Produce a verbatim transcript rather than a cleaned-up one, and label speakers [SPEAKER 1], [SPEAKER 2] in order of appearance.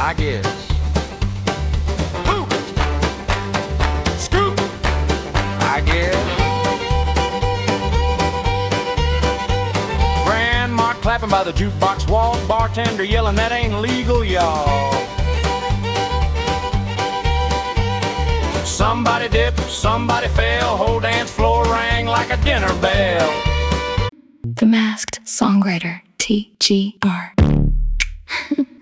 [SPEAKER 1] I guess. Poop! Scoop! I guess. Grandma clapping by the jukebox wall, bartender yelling, that ain't legal, y'all. Somebody dipped, somebody fell, whole dance floor rang like a dinner bell.
[SPEAKER 2] The Masked Songwriter, T G R